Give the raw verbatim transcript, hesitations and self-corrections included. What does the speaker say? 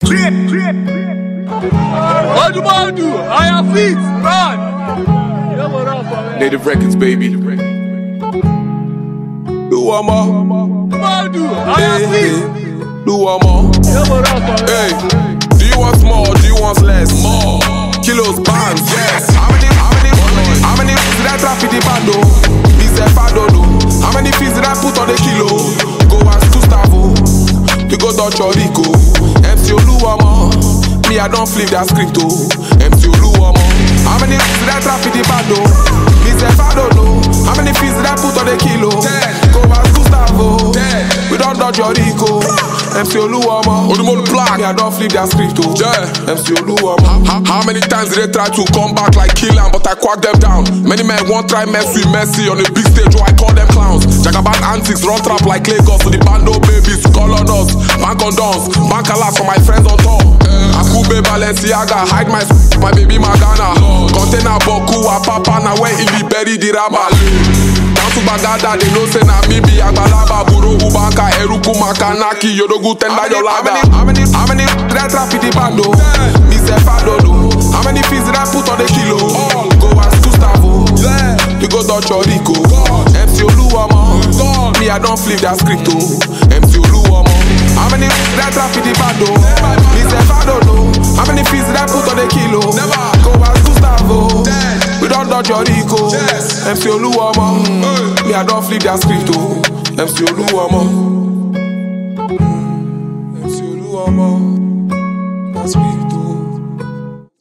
What do I do? I have feet, run. Native Records, baby. Do one more. What do I do? I have feet. Do one more. Hey, do you want more? Do you want less? More. Kilos, pounds, yes. How many, how many, how many fees did I trap in the bando? Me self, I don't know. How many fees did I put on the kilo? Go ask Gustavo. To go Dutch or Rico. M C Oluwamo. Me, I don't flip that script, oh. M C Oluwamo. How many fees did I trap in the bando? Me self, I don't know. How many fees did I put on the kilo? Go ask Gustavo. We don't Dutch or Rico. M C Oluwamo. Oluwamo black. Me, I don't flip that script, oh. Yeah. M C Oluwamo. How, how many times did they try to come back like Killan, but I quack them down? Many men won't try mess with Messi on a big stage, oh, I call them clowns. Jagaban antics, run trap like Lagos, so the bando babies call on us. Bank on dons, bank a lot for my friends on tour. Akube Balenciaga, hide my my baby Magana. Container Boku, Papa, na where in the berry the raba. Down to Bagada, they know say na me be Agbalaba, Buro Ubanka, Eruku Makanaki, Yodogu Tenda Yolaga. How many, how many did I trap in the bando? Me self I don't know. How many fees did I put on the kilo? Go ask Gustavo. To go Dutch or Rico. M C Oluwamo. Me I don't flip that script, oh. M C Oluwamo. How many fees did I trap in the bando? Me self I don't know. How many fees did I put on the kilo? Go ask Gustavo. We don't Dutch or Rico. M C Oluwamo. Me I don't flip that script, oh. M C Oluwamo. M C Oluwamo. That's me.